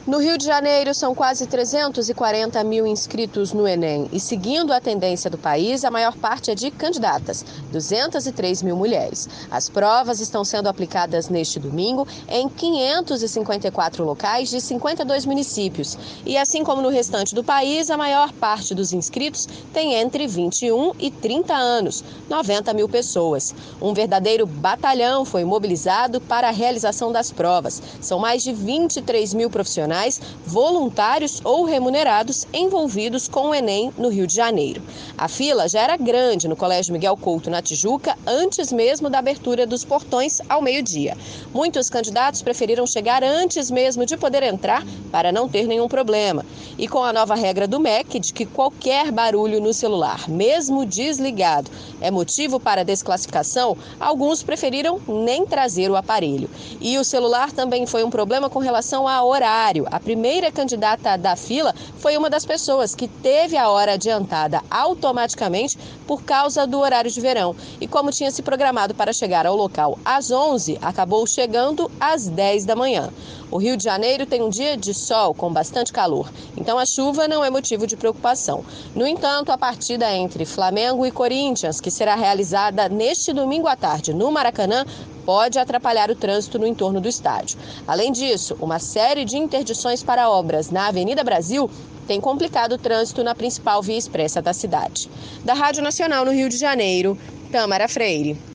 No Rio de Janeiro, são quase 340 mil inscritos no Enem e, seguindo a tendência do país, a maior parte é de candidatas, 203 mil mulheres. As provas estão sendo aplicadas neste domingo em 554 locais de 52 municípios. E, assim como no restante do país, a maior parte dos inscritos tem entre 21 e 30 anos, 90 mil pessoas. Um verdadeiro batalhão foi mobilizado para a realização das provas. São mais de 23 mil profissionais voluntários ou remunerados envolvidos com o Enem no Rio de Janeiro. A fila já era grande no Colégio Miguel Couto, na Tijuca, antes mesmo da abertura dos portões ao meio-dia. Muitos candidatos preferiram chegar antes mesmo de poder entrar para não ter nenhum problema. E com a nova regra do MEC de que qualquer barulho no celular, mesmo desligado, é motivo para desclassificação, alguns preferiram nem trazer o aparelho. E o celular também foi um problema com relação ao horário. A primeira candidata da fila foi uma das pessoas que teve a hora adiantada automaticamente por causa do horário de verão. E como tinha se programado para chegar ao local às 11, acabou chegando às 10 da manhã. O Rio de Janeiro tem um dia de sol com bastante calor, então a chuva não é motivo de preocupação. No entanto, a partida entre Flamengo e Corinthians, que será realizada neste domingo à tarde no Maracanã, pode atrapalhar o trânsito no entorno do estádio. Além disso, uma série de interdições para obras na Avenida Brasil tem complicado o trânsito na principal via expressa da cidade. Da Rádio Nacional no Rio de Janeiro, Tâmara Freire.